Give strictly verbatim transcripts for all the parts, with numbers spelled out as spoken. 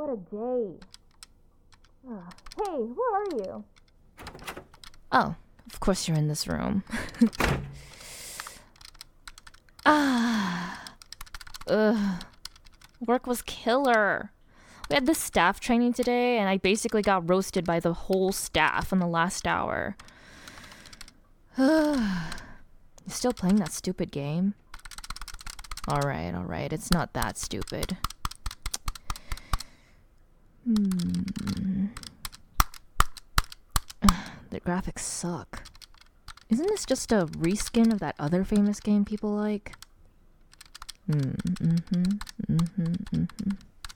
What a day. Uh, hey, where are you? Oh, of course you're in this room. Ah. Ugh. Work was killer. We had this staff training today, and I basically got roasted by the whole staff in the last hour. You still playing that stupid game? Alright, alright, it's not that stupid. Hmm. The graphics suck. Isn't this just a reskin of that other famous game people like? Hmm, mm-hmm, mm-hmm, mm-hmm.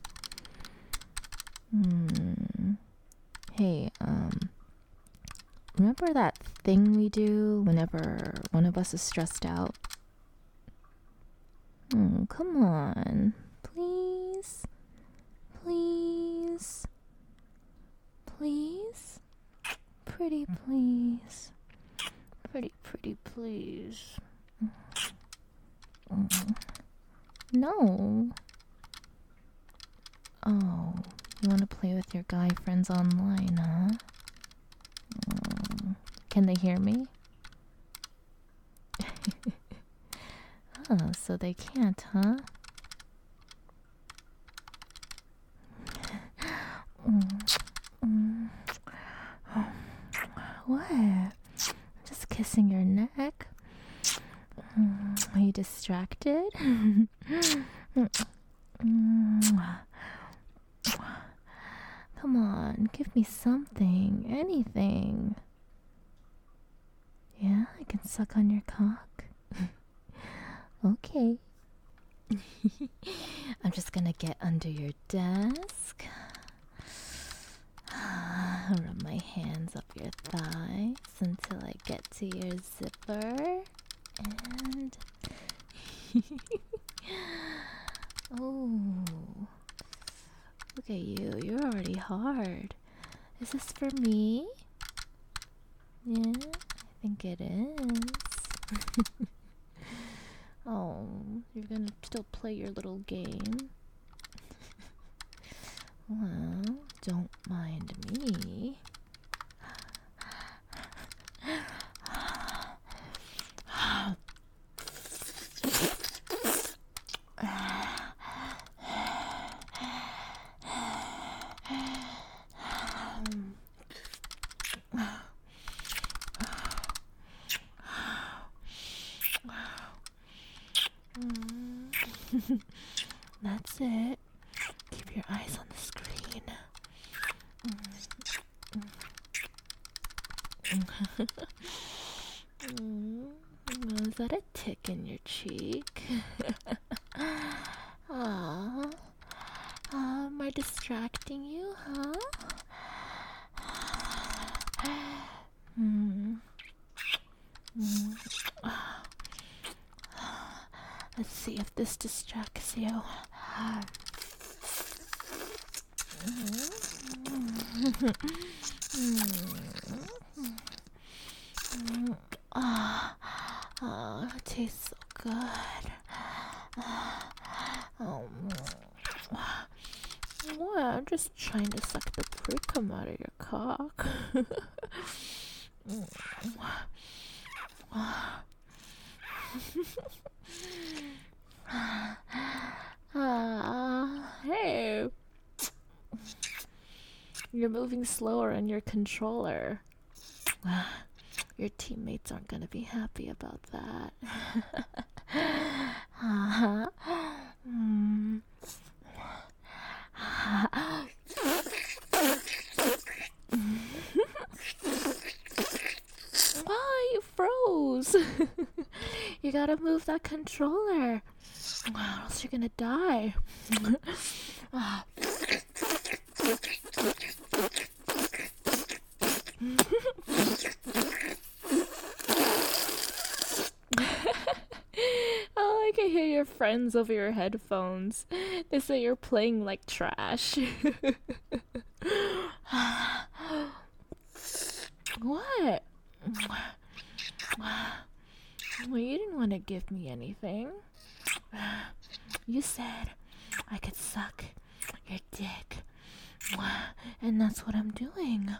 Hmm. Hey, um, remember that thing we do whenever one of us is stressed out? Oh, come on. Please? Please? Please? Pretty please. Pretty, pretty please. Mm. No. Oh, you want to play with your guy friends online, huh? Oh, can they hear me? Oh, so they can't, huh? Mm. Mm. What? Just kissing your neck? Mm. Are you distracted? Come on, give me something, anything. Yeah, I can suck on your cock. Okay. I'm just gonna get under your desk. Rub my hands up your thighs until I get to your zipper. And oh, look at you, you're already hard. Is this for me? Yeah, I think it is. Oh, you're gonna still play your little game? Well, don't mind me. That's it. Keep your eyes on the screen. Mm, is that a tick in your cheek? Aw. Uh, am I distracting you, huh? Mm. Mm. Let's see if this distracts you. Ah, oh, it tastes so good. Oh, what? I'm just trying to suck the precum out of your cock. Ah, hey. You're moving slower on your controller. Your teammates aren't gonna be happy about that. Uh-huh. Mm. Why, you froze? You gotta move that controller, or else you're gonna die. Oh, I can hear your friends over your headphones. They say you're playing like trash. What? Well, you didn't want to give me anything. You said I could suck your dick And that's what I'm doing.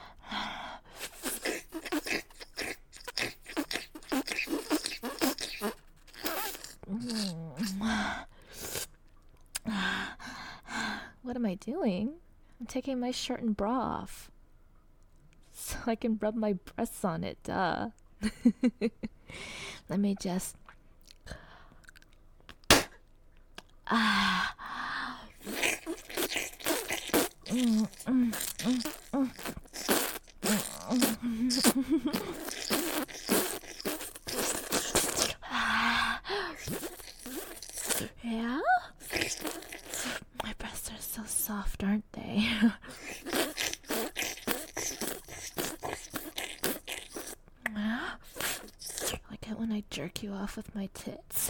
What am I doing? I'm taking my shirt and bra off so I can rub my breasts on it, duh. Let me just... Ah. Mm, mm, mm, mm. Yeah? My breasts are so soft, aren't they? Like it when I jerk you off with my tits.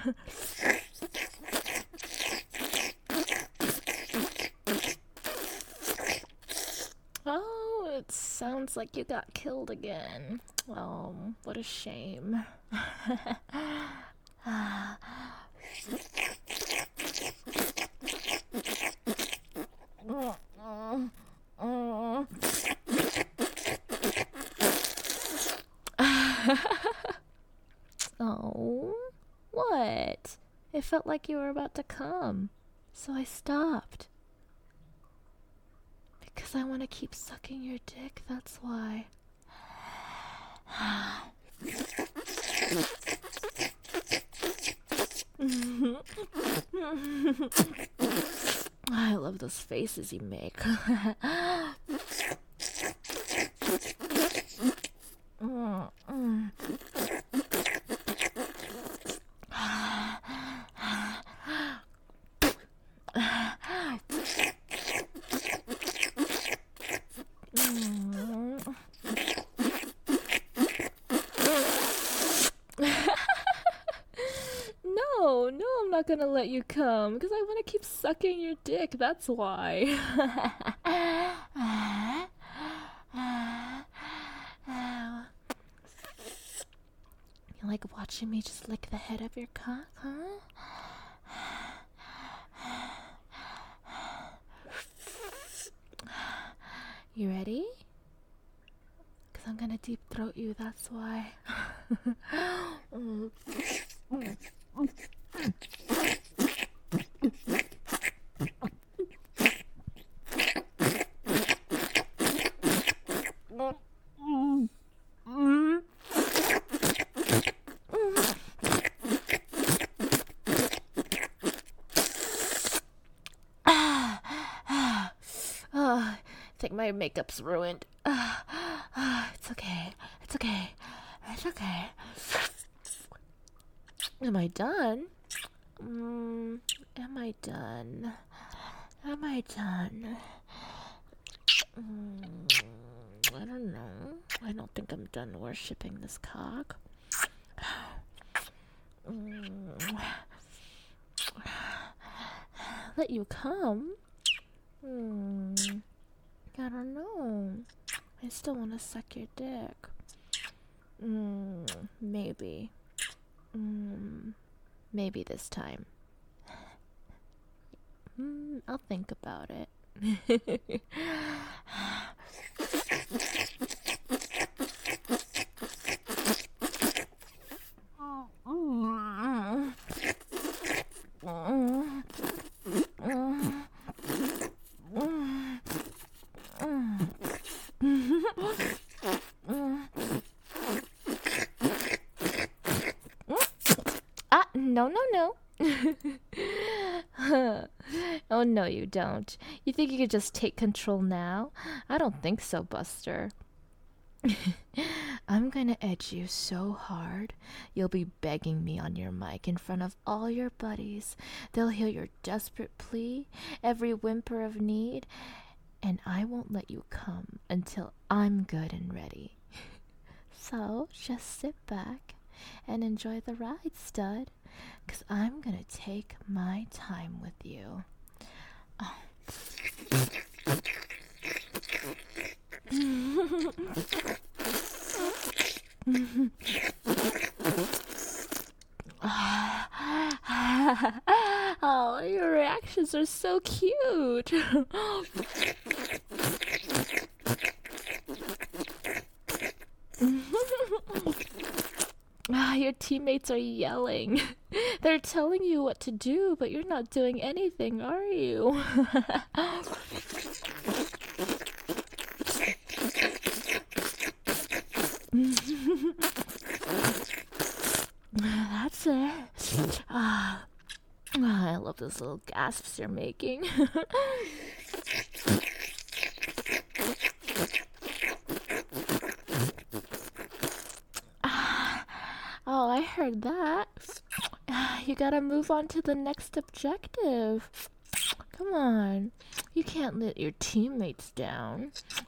Oh, it sounds like you got killed again. Oh, what a shame. Oh, what? It felt like you were about to come, so I stopped. Because I want to keep sucking your dick, that's why. I love those faces you make. mm, mm. No, no, I'm not gonna let you come because I want to keep sucking your dick. That's why. You like watching me just lick the head of your cock, huh? You ready? Because I'm gonna deep throat you, that's why. I think my makeup's ruined. Uh, uh, it's okay. It's okay. It's okay. Am I done? Mm, am I done? Am I done? Mm, I don't know. I don't think I'm done worshipping this cock. Mm. Let you come? Hmm. I don't know. I still want to suck your dick. Mm, maybe. Mm, maybe this time. Mm, I'll think about it. Ah, no, no, no. Oh, no, you don't. You think you could just take control now? I don't think so, Buster. I'm gonna edge you so hard, you'll be begging me on your mic in front of all your buddies. They'll hear your desperate plea, every whimper of need, and I won't let you come until I'm good and ready. So just sit back and enjoy the ride, stud, 'cause I'm gonna take my time with you. Oh. Oh, your reactions are so cute. Ah, your teammates are yelling. They're telling you what to do, but you're not doing anything, are you? That's it. Ah, I love those little gasps you're making. Oh, I heard that. You gotta move on to the next objective. Come on. You can't let your teammates down.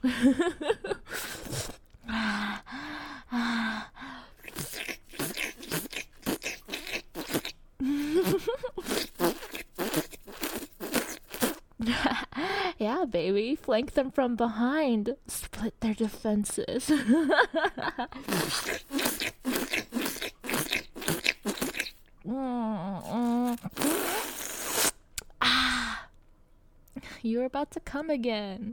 Yeah, baby. Flank them from behind. Split their defenses. Ah, you're about to come again.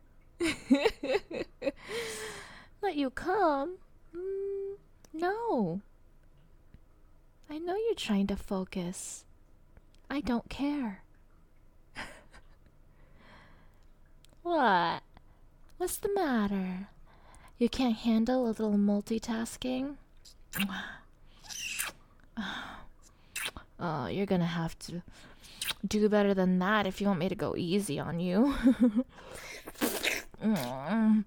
Let you come? Mm, no. I know you're trying to focus. I don't care. What? What's the matter? You can't handle a little multitasking? Oh, you're gonna have to do better than that if you want me to go easy on you. mm.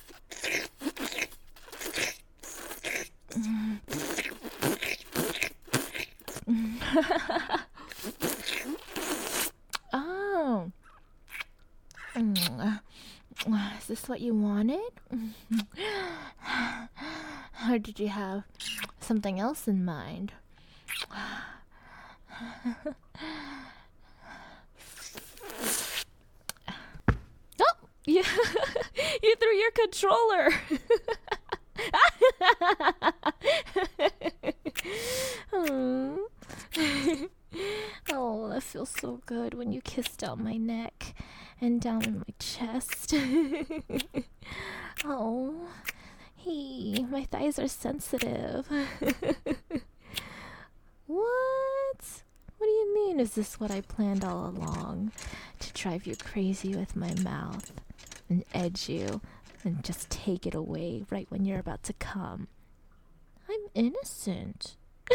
Oh. Is this what you wanted? Or did you have something else in mind? Oh, yeah. You threw your controller. Hmm. Oh, that feels so good when you kiss down my neck and down in my chest. Oh, hey, my thighs are sensitive. What? What do you mean? Is this what I planned all along? To drive you crazy with my mouth and edge you and just take it away right when you're about to come. I'm innocent.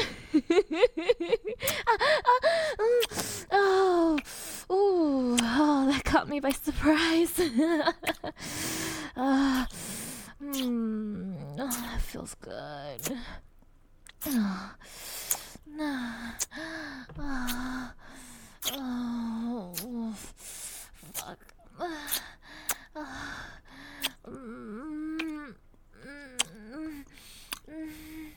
ah, ah, mm, oh, ooh, oh, that caught me by surprise. uh, mm, oh, that feels good. Oh, oh, oh, fuck. Mm, mm, mm.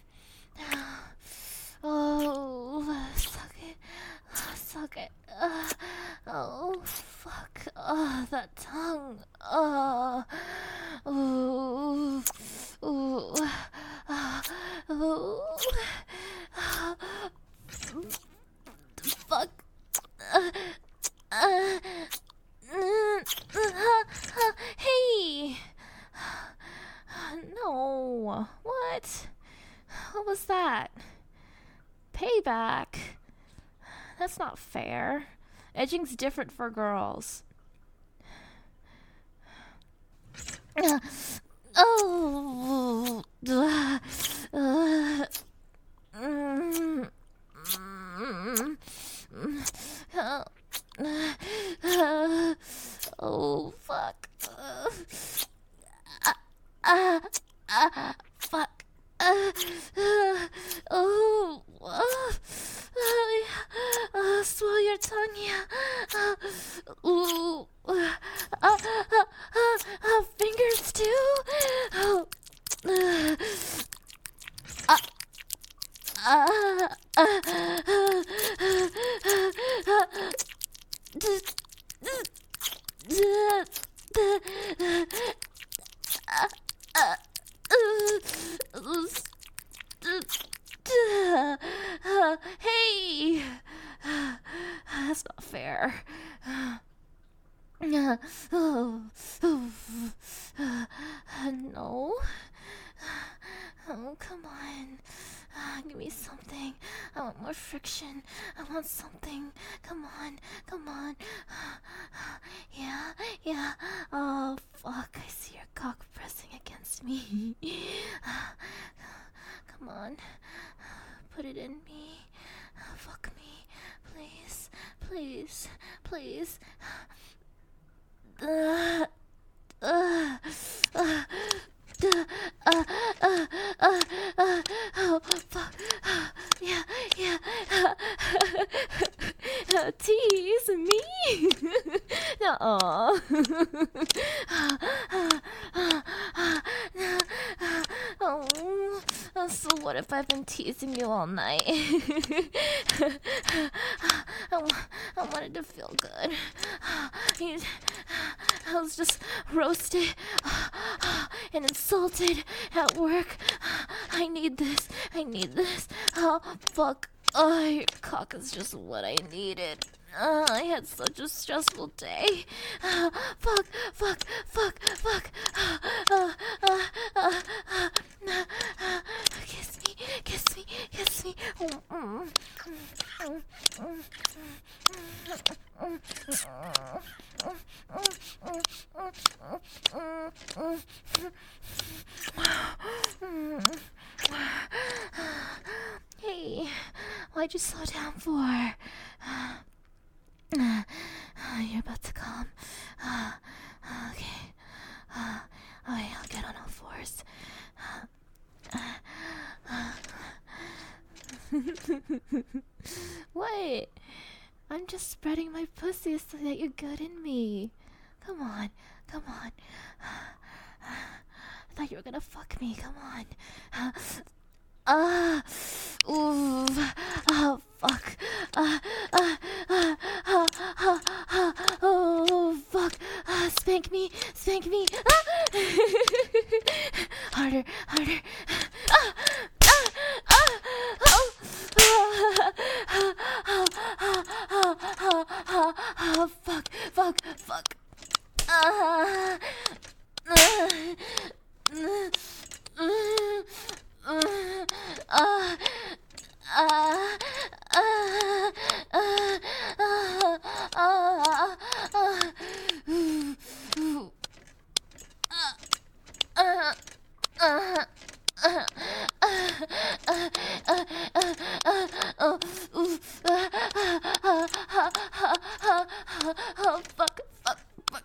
Oh, suck it. Suck it. Uh, oh, fuck. Oh, that tongue. Oh, ooh, ooh, uh, ooh. Uh, fuck. Uh, uh, uh, uh, hey. No. What? What was that? Payback? That's not fair. Edging's different for girls. Uh, oh. Uh, uh, mm, mm, uh, uh, oh, fuck. Uh, uh, uh, fuck. Uh, uh, oh, uh, uh, uh, swallow your tongue, yeah. Uh, ooh, uh, uh, uh, uh, uh, fingers too. Oh, uh, uh, uh, uh, uh, uh, d- d- d- d- uh, uh, uh, hey, that's not fair. Oh, oh, Uh, no. Oh, come on. Uh, give me something. I want more friction. I want something. Come on. Come on. Yeah, yeah. Oh, fuck. I see your cock pressing against me. Come on. Put it in me. Fuck me. Please. Please. Please. Uh, uh, uh. Uh, uh, uh, uh, uh, oh, fuck. Yeah, yeah. Uh, tease me? No. Oh, so what if I've been teasing you all night? I, w- I wanted to feel good. I was just roasted and insulted at work. I need this. I need this. Oh, fuck. Oh, your cock is just what I needed. Uh, I had such a stressful day. Uh, fuck, fuck, fuck, fuck. Uh, uh, uh, uh, uh, kiss me, kiss me, kiss me. Hey, why'd you slow down for? Uh, you're about to come. Uh, okay. Uh, Alright, I'll get on all fours. What? I'm just spreading my pussy so that you're good in me. Come on, come on. I thought you were gonna fuck me. Come on. Ah, uh, ooh, oh fuck, ah, ah, ah, ah, ah, ah, oh fuck, ah, spank me, spank me, ah. Harder, harder, ah, ah, ah, oh, ah, ah, ah, ah, ah, ah, ah, fuck, fuck, fuck, ah, ah, ah, ah. Uh, uh, uh, uh, uh, uh, uh, oh, fuck, fuck, fuck.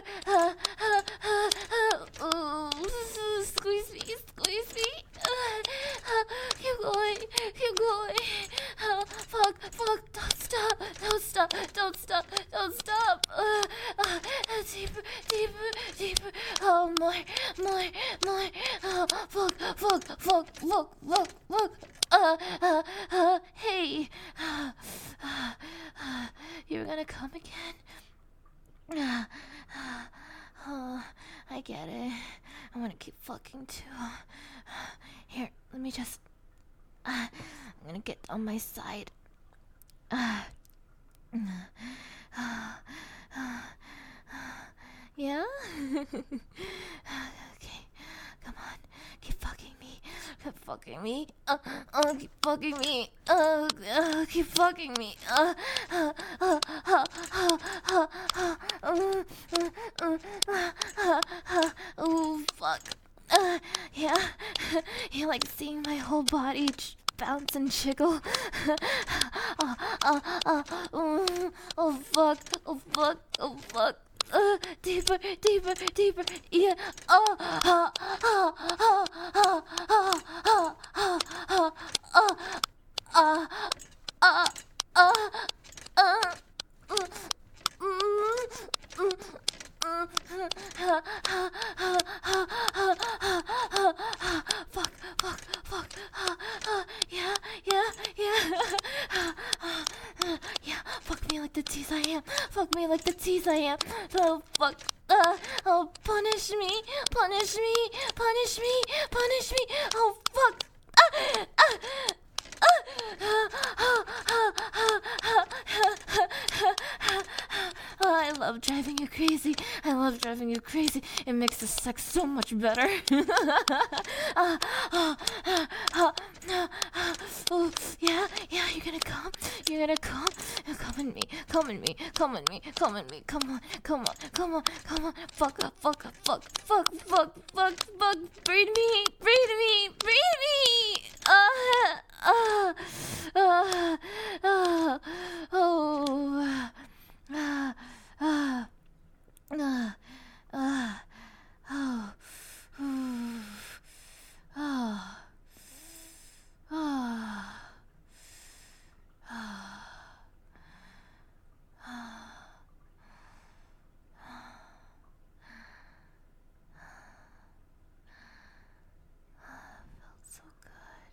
Squeeze me, squeeze me. Keep going, keep going. Oh, fuck, fuck, don't stop, don't stop, don't stop, don't stop. Uh, uh, deeper, deeper, deeper. Oh, more, more, more. Oh, fuck, fuck, fuck, fuck, fuck, fuck. Uh, uh, uh, hey. Uh, uh, uh, you're gonna come again? Uh, uh, oh, I get it. I want to keep fucking too. Here, let me just. Uh, I'm gonna get on my side. Uh, uh, uh, yeah? Okay, come on. Keep fucking me. Keep fucking me. Uh, uh, keep fucking me. Uh, uh, keep fucking me. Uh, uh, uh, uh, uh, uh, uh, uh, uh, uh, uh, uh, oh, fuck. Uh, yeah. You like seeing my whole body ch- bounce and jiggle? uh, uh, uh, uh, oh, fuck. Oh, fuck. Oh, fuck. Uh, deeper, deeper, deeper, yeah. Oh, uh, uh, uh, uh, uh, uh, uh, uh, uh, uh, uh, uh, uh, fuck, fuck, fuck. Yeah, yeah, yeah. Yeah, fuck me like the tease I am. Fuck me like the tease I am. Oh, fuck. Uh, oh, punish me, punish me, punish me, punish me. Oh, fuck. Ah, ah. Oh, I love driving you crazy. I love driving you crazy. It makes the sex so much better. uh, uh, uh, uh, uh, oh, yeah, yeah, you're gonna come. You're gonna come. Come in me. Come in me. Come in me. Come in me. Come on. Come on. Come on. Come on. Fuck up. Fuck up. Fuck. Fuck. Fuck. Fuck. Fuck. Breathe me. Breathe me. Breathe me. Uh. Uh. Uh. Uh. Oh. Ah, ah, ah, ah, oh, ooh, ah, ah, ah, felt so good.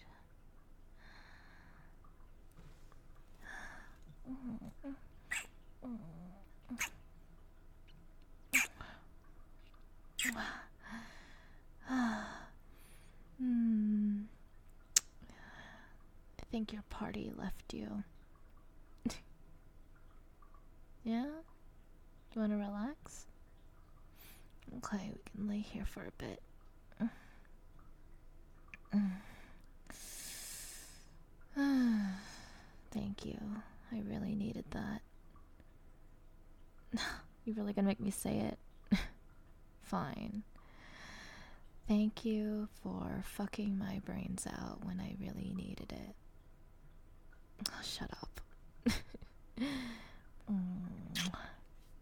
Mm, mm, Hmm. I think your party left you. Yeah? You wanna relax? Okay, we can lay here for a bit. Thank you. I really needed that. You really gonna make me say it? Fine. Thank you for fucking my brains out when I really needed it. Oh, shut up. mm.